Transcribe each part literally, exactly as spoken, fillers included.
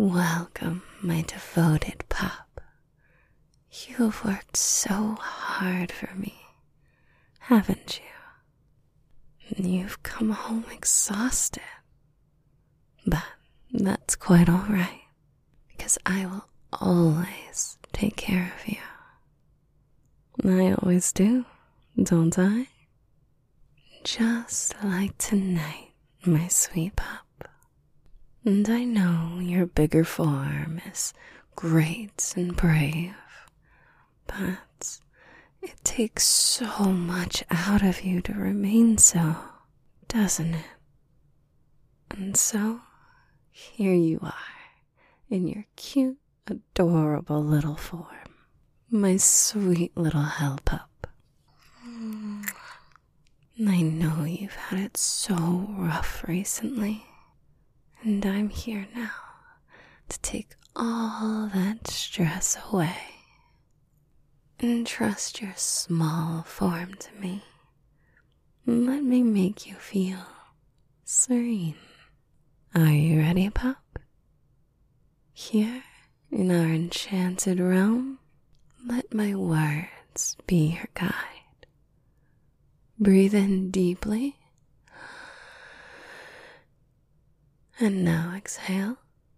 Welcome, my devoted pup. You've worked so hard for me, haven't you? You've come home exhausted. But that's quite all right, because I will always take care of you. I always do, don't I? Just like tonight, my sweet pup. And I know your bigger form is great and brave, but it takes so much out of you to remain so, doesn't it? And so, here you are, in your cute, adorable little form, my sweet little hell pup. I know you've had it so rough recently, and I'm here now to take all that stress away. Entrust your small form to me. Let me make you feel serene. Are you ready, pup? Here, in our enchanted realm, let my words be your guide. Breathe in deeply. And now exhale.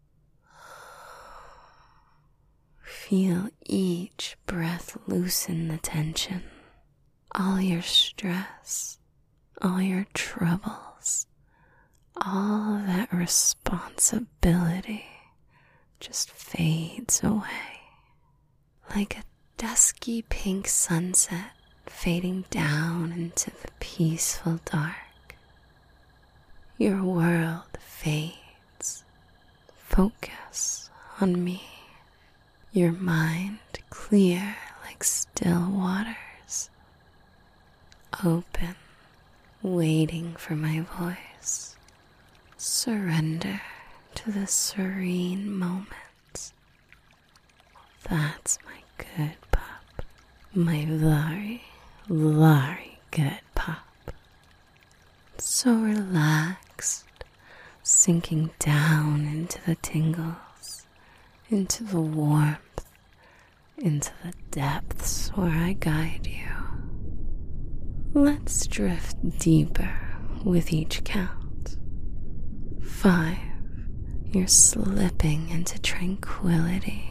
Feel each breath loosen the tension, all your stress, all your troubles, all that responsibility just fades away. Like a dusky pink sunset fading down into the peaceful dark. Your world fades. Focus on me. Your mind clear like still waters. Open, waiting for my voice. Surrender to the serene moments. That's my good pup. My very, very good pup. So relaxed, sinking down into the tingles, into the warmth, into the depths where I guide you. Let's drift deeper with each count. Five, you're slipping into tranquility.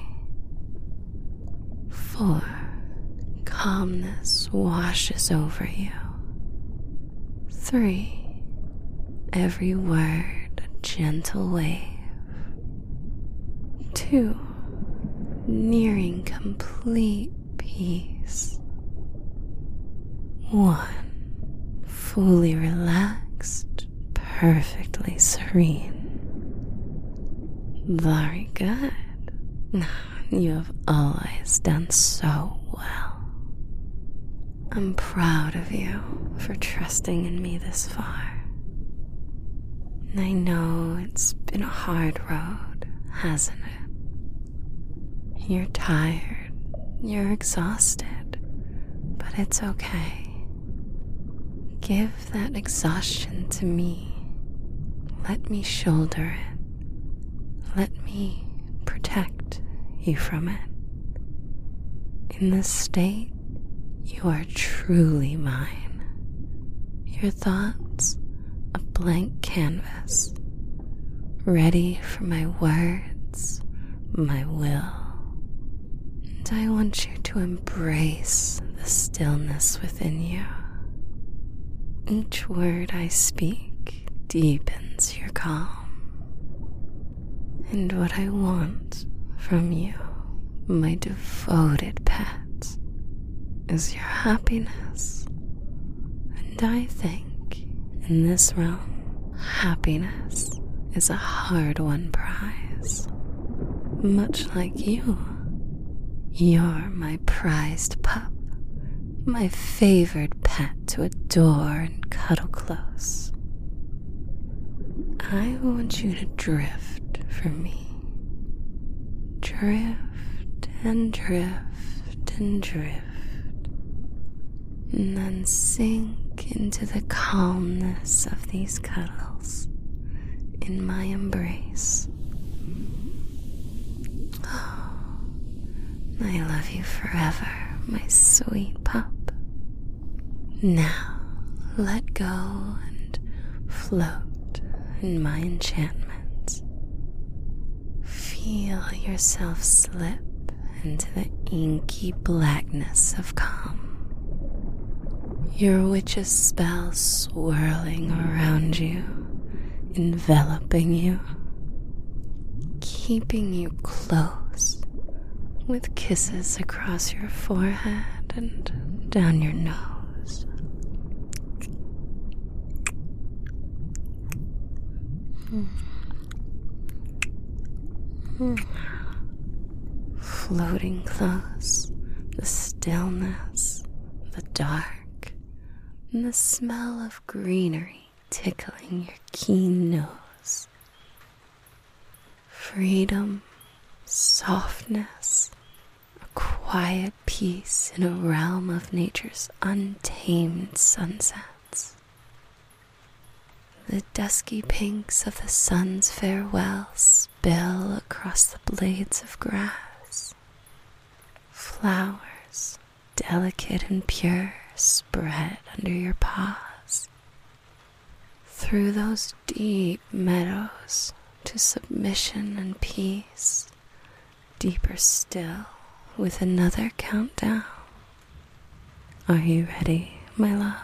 Four, calmness washes over you. Three, every word a gentle wave. Two, nearing complete peace. One, fully relaxed, perfectly serene. Very good. You have always done so well. I'm proud of you for trusting in me this far. I know it's been a hard road, hasn't it? You're tired, you're exhausted, but it's okay. Give that exhaustion to me. Let me shoulder it. Let me protect you from it. In this state, you are truly mine. Your thoughts, a blank canvas, ready for my words, my will. And I want you to embrace the stillness within you. Each word I speak deepens your calm. And what I want from you, my devoted pet, is your happiness. And I think in this realm, happiness is a hard-won prize. Much like you, you're my prized pup, my favored pet to adore and cuddle close. I want you to drift for me. Drift and drift and drift. And then sink into the calmness of these cuddles in my embrace. I love you forever, my sweet pup. Now, let go and float in my enchantment. Feel yourself slip into the inky blackness of calm. Your witch's spell swirling around you, enveloping you, keeping you close with kisses across your forehead and down your nose. Floating close, the stillness, the dark, and the smell of greenery tickling your keen nose. Freedom, softness, a quiet peace in a realm of nature's untamed sunsets. The dusky pinks of the sun's farewell spill across the blades of grass. Flowers, delicate and pure, spread under your paws. Through those deep meadows to submission and peace, deeper still with another countdown. Are you ready, my love?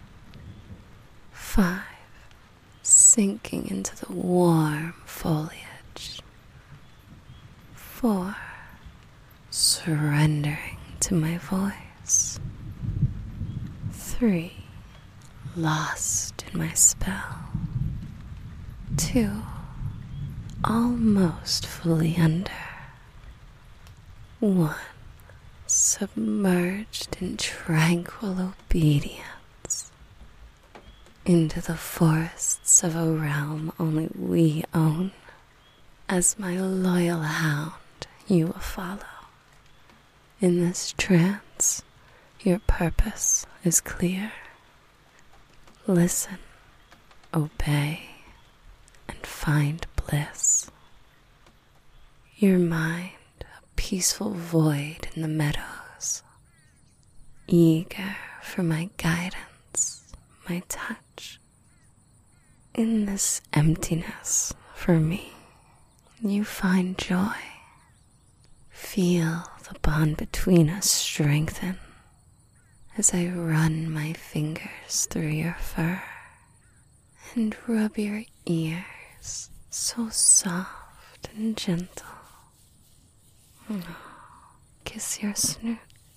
Five. Sinking into the warm foliage. Four. Surrendering to my voice. Three. Lost in my spell. Two. Almost fully under. One. Submerged in tranquil obedience into the forests of a realm only we own. As my loyal hound, you will follow. In this trance, your purpose is clear. Listen, obey, and find bliss. Your mind, a peaceful void in the meadows, eager for my guidance, my touch. In this emptiness, for me, you find joy. Feel the bond between us strengthen as I run my fingers through your fur and rub your ears so soft and gentle. Kiss your snoot.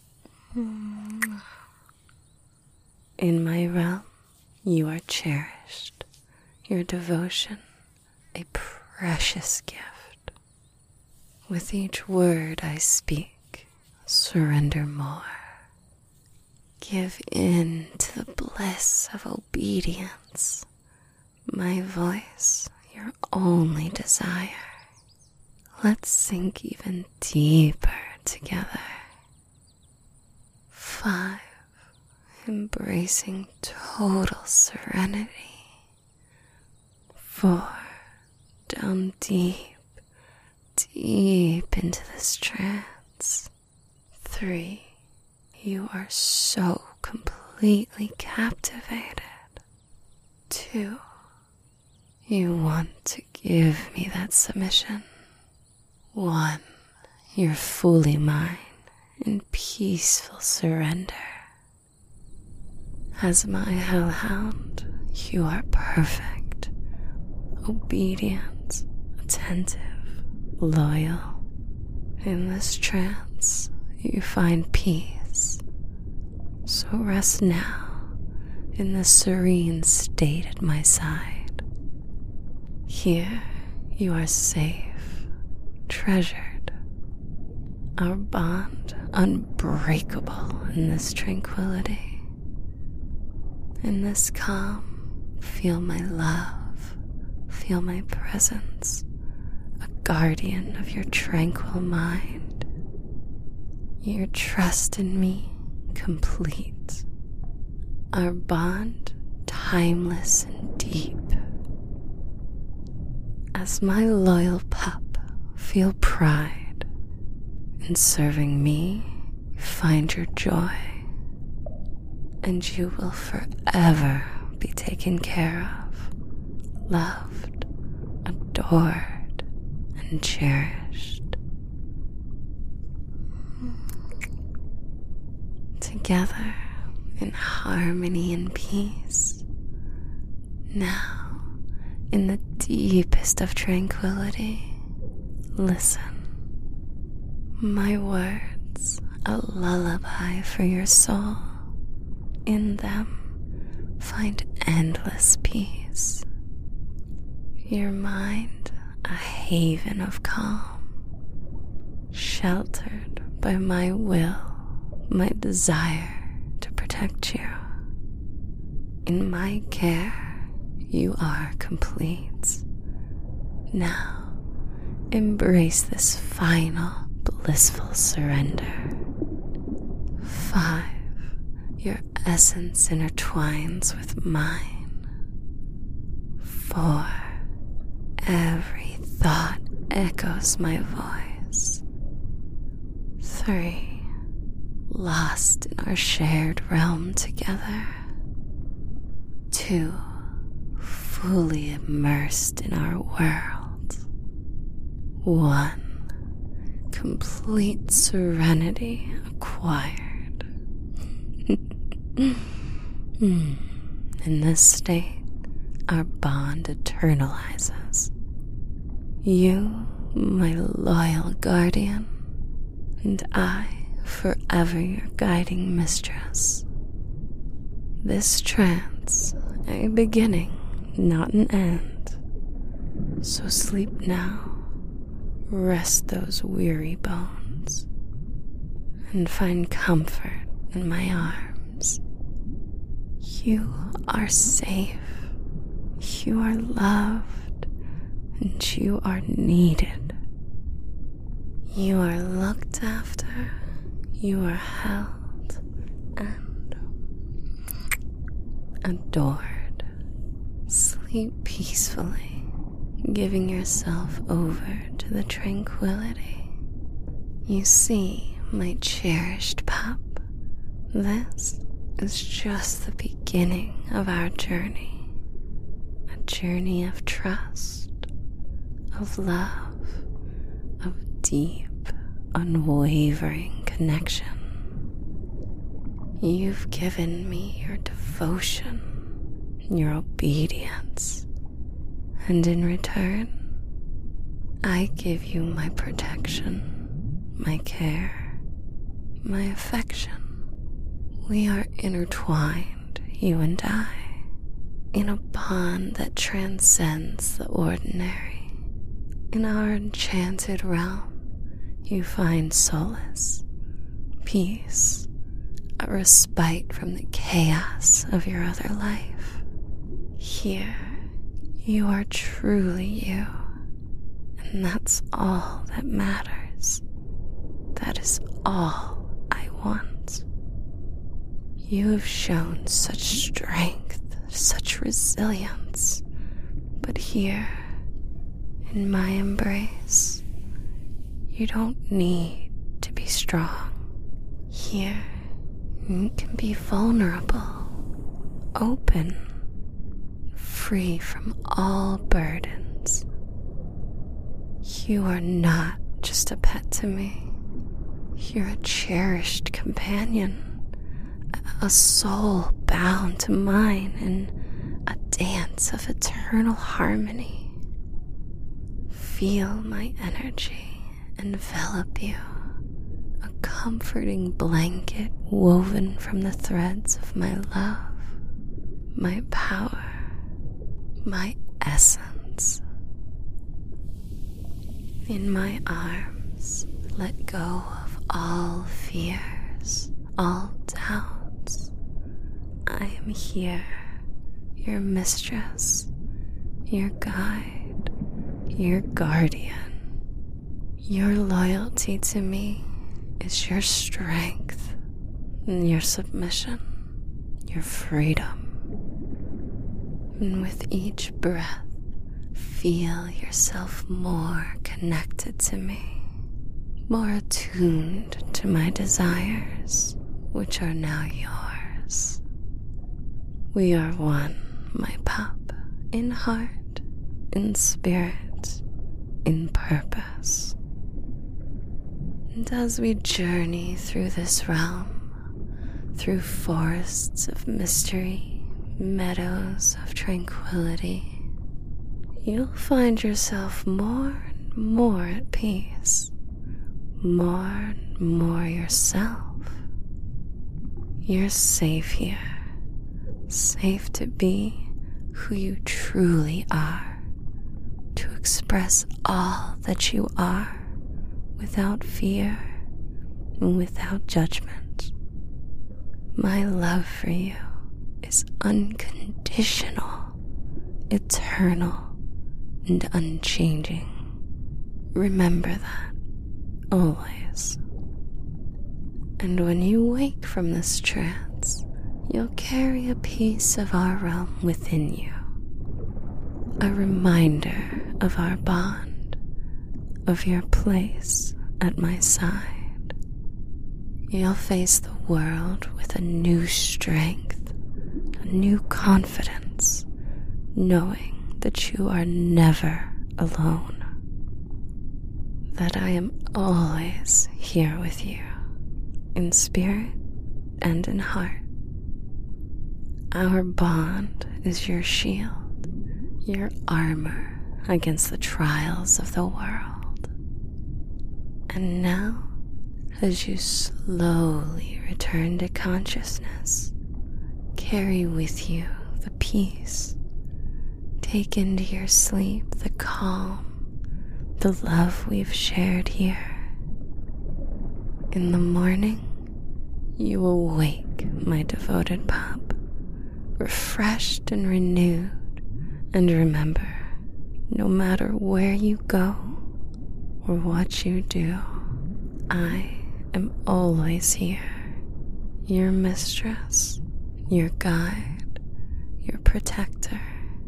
In my realm, you are cherished, your devotion a precious gift. With each word I speak, surrender more. Give in to the bliss of obedience. My voice, your only desire. Let's sink even deeper together. Five, embracing total serenity. Four, down deep, deep into this trance. Three, you are so completely captivated. Two, you want to give me that submission. One, you're fully mine in peaceful surrender. As my hellhound, you are perfect, obedient, attentive, loyal. In this trance, you find peace. So rest now in the serene state at my side. Here you are safe, treasured. Our bond unbreakable in this tranquility. In this calm, feel my love, feel my presence, a guardian of your tranquil mind. Your trust in me complete. Our bond timeless and deep. As my loyal pup, feel pride In serving me, you find your joy, and you will forever be taken care of, loved, adored, and cherished. Together in harmony and peace, now in the deepest of tranquility, listen. My words, a lullaby for your soul. In them, find endless peace. Your mind, a haven of calm, sheltered by my will, my desire to protect you. In my care, you are complete. Now, embrace this final blissful surrender. Five, your essence intertwines with mine. Four, every thought echoes my voice. Three, lost in our shared realm together. Two, fully immersed in our world. One, complete serenity acquired. In this state, our bond eternalizes. You, my loyal guardian, and I, forever your guiding mistress. This trance, a beginning, not an end. So sleep now. Rest those weary bones and find comfort in my arms. You are safe, you are loved, and you are needed. You are looked after, you are held and adored. Sleep peacefully, giving yourself over to the tranquility. You see, my cherished pup, this is just the beginning of our journey. A journey of trust, of love, of deep, unwavering connection. You've given me your devotion, your obedience, and in return, I give you my protection, my care, my affection. We are intertwined, you and I, in a bond that transcends the ordinary. In our enchanted realm, you find solace, peace, a respite from the chaos of your other life. Here, you are truly you, and that's all that matters. That is all I want. You have shown such strength, such resilience, but here, in my embrace, you don't need to be strong. Here, you can be vulnerable, open, free from all burdens. You are not just a pet to me. You're a cherished companion, a soul bound to mine in a dance of eternal harmony. Feel my energy envelop you, a comforting blanket woven from the threads of my love, my power, my essence. In my arms, let go of all fears, all doubts. I am here, your mistress, your guide, your guardian. Your loyalty to me is your strength, your submission, your freedom. And with each breath, feel yourself more connected to me, more attuned to my desires, which are now yours. We are one, my pup, in heart, in spirit, in purpose. And as we journey through this realm, through forests of mystery, meadows of tranquility, you'll find yourself more and more at peace, more and more yourself. You're safe here, safe to be who you truly are, to express all that you are without fear and without judgment. My love for you is unconditional, eternal, and unchanging. Remember that always. And when you wake from this trance, you'll carry a piece of our realm within you, a reminder of our bond, of your place at my side. You'll face the world with a new strength, a new confidence, knowing that you are never alone, that I am always here with you, in spirit and in heart. Our bond is your shield, your armor against the trials of the world. And now, as you slowly return to consciousness, carry with you the peace. Take into your sleep the calm, the love we've shared here. In the morning, you will wake, my devoted pup, refreshed and renewed. And remember, no matter where you go or what you do, I am always here, your mistress, your guide, your protector.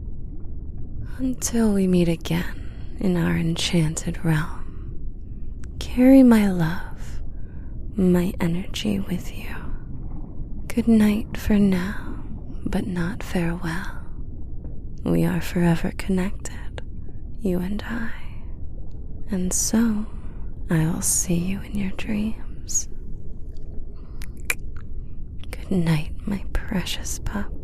Until we meet again in our enchanted realm, carry my love, my energy with you. Good night for now, but not farewell. We are forever connected, you and I. And so, I will see you in your dreams. Good night, my precious pup.